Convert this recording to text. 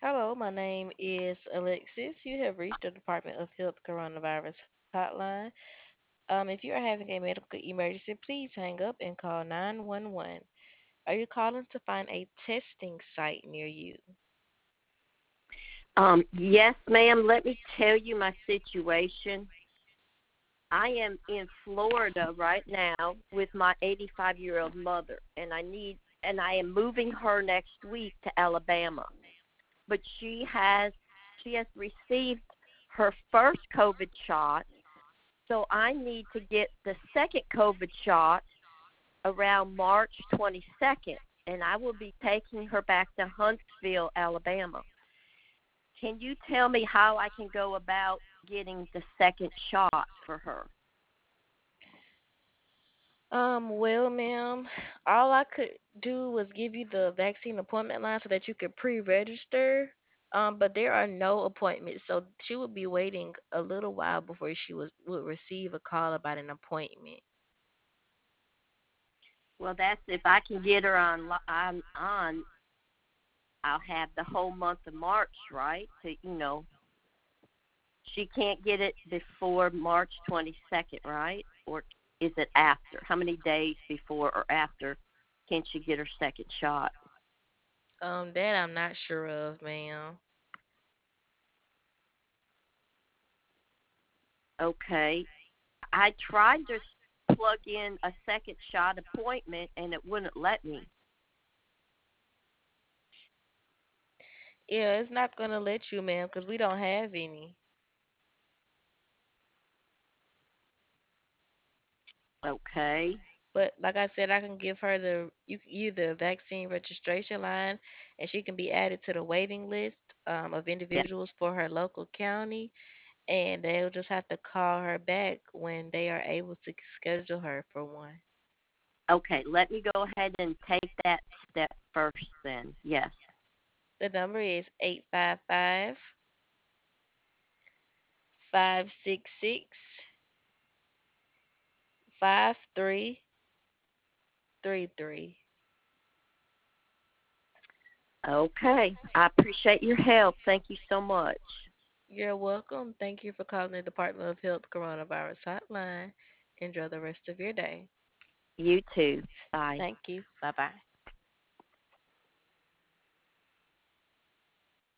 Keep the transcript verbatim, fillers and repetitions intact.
Hello, my name is Alexis. You have reached the Department of Health Coronavirus Hotline. Um, if you are having a medical emergency, please hang up and call nine one one. Are you calling to find a testing site near you? Um, yes, ma'am. Let me tell you my situation. I am in Florida right now with my eighty-five year old mother, and I need and I am moving her next week to Alabama. But she has she has received her first COVID shot, so I need to get the second COVID shot around March twenty-second, and I will be taking her back to Huntsville, Alabama. Can you tell me how I can go about getting the second shot for her? Um, well, ma'am, all I could do was give you the vaccine appointment line so that you could pre-register. Um, but there are no appointments, so she would be waiting a little while before she was would receive a call about an appointment. Well, that's if I can get her on on on. I'll have the whole month of March, right? To you know, she can't get it before March twenty-second, right? Or is it after? How many days before or after can she get her second shot? Um, that I'm not sure of, ma'am. Okay. I tried to plug in a second shot appointment and it wouldn't let me. Yeah, it's not gonna let you, ma'am, 'cause we don't have any. Okay. But like I said, I can give her the you you the vaccine registration line, and she can be added to the waiting list um, of Yeah. individuals for her local county, and they'll just have to call her back when they are able to schedule her for one. Okay, let me go ahead and take that step first then. Yes. The number is eight five five five six six five three three three. Okay. I appreciate your help. Thank you so much. You're welcome. Thank you for calling the Department of Health Coronavirus Hotline. Enjoy the rest of your day. You too. Bye. Thank you. Bye bye.